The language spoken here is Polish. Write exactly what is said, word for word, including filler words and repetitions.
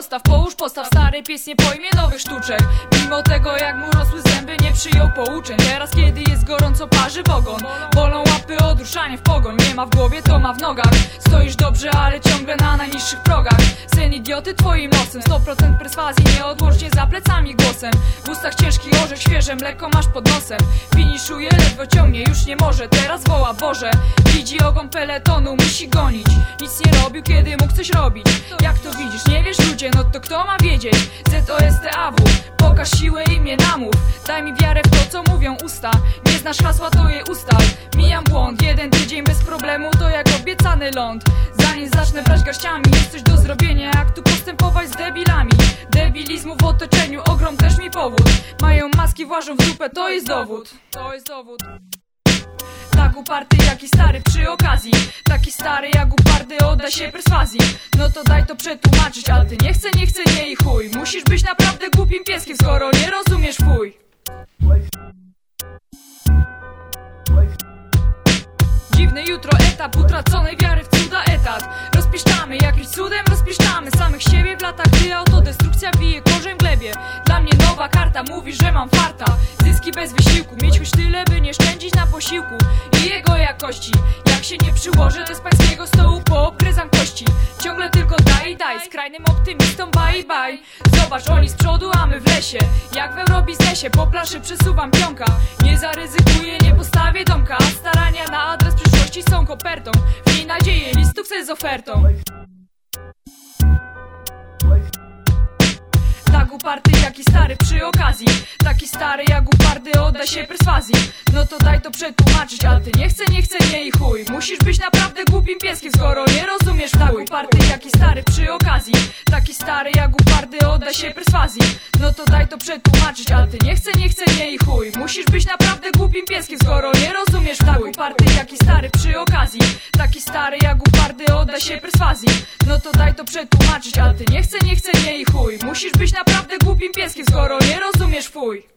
rozstaw, połóż postaw. Stary pies nie pojmie nowych sztuczek, mimo tego jak mu rosły zęby, nie przyjął pouczeń. Teraz kiedy jest gorąco, parzy ogon, bolą łapy od ruszania w pogoń. Nie ma w głowie, to ma w nogach. Stoisz dobrze, ale ciągle na najniższych progach. Syn idioty twoim nosem, sto procent perswazji, nieodłącznie za plecami głosem. W ustach ciężki orzech, świeże mleko masz pod nosem. Finiszuje, ledwo ciągnie, już nie może, teraz woła Boże. Widzi ogon peletonu, musi gonić. Nic nie robił, kiedy mógł coś robić. Jak to widzisz, nie wiesz ludzie, no to kto ma wiedzieć? Z O S T A W, pokaż siłę i mnie namów. Daj mi wiarę w to, co mówią usta. Nie znasz hasła, to je ustal. Mijam błąd, jeden tydzień bez problemu, to jak obiecany ląd. Zanim zacznę brać garściami, jest coś do zrobienia. Jak tu postępować z debilami? Debilizmu w otoczeniu, ogrom też mi powód. Mają maski, włażą w dupę, to jest dowód. To jest dowód. Tak uparty jak i stary przy okazji, taki stary jak uparty, odda się perswazji. No to daj to przetłumaczyć, ale ty nie chcę, nie chcę, nie i chuj. Musisz być naprawdę głupim pieskiem, skoro nie rozumiesz fuj. Dziwny jutro, etap utraconej wiary w cuda etat. Rozpieszczamy, jakimś cudem rozpieszczamy samych siebie w latach, gdy autodestrukcja bije korzeń w glebie. Dla mnie nowa karta mówi, że mam farta. Zyski bez wysiłku, mieć choć tyle, by nie szczędzić na posiłku i jego jakości. Jak się nie przyłożę, to z pańskiego stołu poobgryzam kości. Ciągle tylko daj, daj, skrajnym optymistom bye bye. Zobacz, oni z przodu, a my w lesie. Jak w eurobiznesie, po planszy przesuwam pionka. Nie zaryzykuję, nie postawię domka, a starania na adres przyszłości są kopertą. W niej nadzieję, listów chcę z ofertą. Tak uparty jak i stary przy okazji, taki stary jak uparty, odda się perswazji. No to daj to przetłumaczyć, ale ty nie chcę, nie chcę, nie i chuj. Musisz być naprawdę głupim pieskiem, skoro nie rozumiesz fuj. Tak uparty jak i stary przy okazji, taki stary jak uparty, odda się perswazji. No to daj to przetłumaczyć, ale ty nie chcę, nie chcę, nie i chuj. Musisz być naprawdę głupim pieskiem, skoro nie rozumiesz fuj. Tak uparty jak i stary przy okazji, taki stary jak uparty, odda się perswazji. No to daj to przetłumaczyć, ale ty nie chcę, nie chcę, nie i chuj. Musisz być naprawdę głupim pieskiem, skoro nie rozumiesz fuj.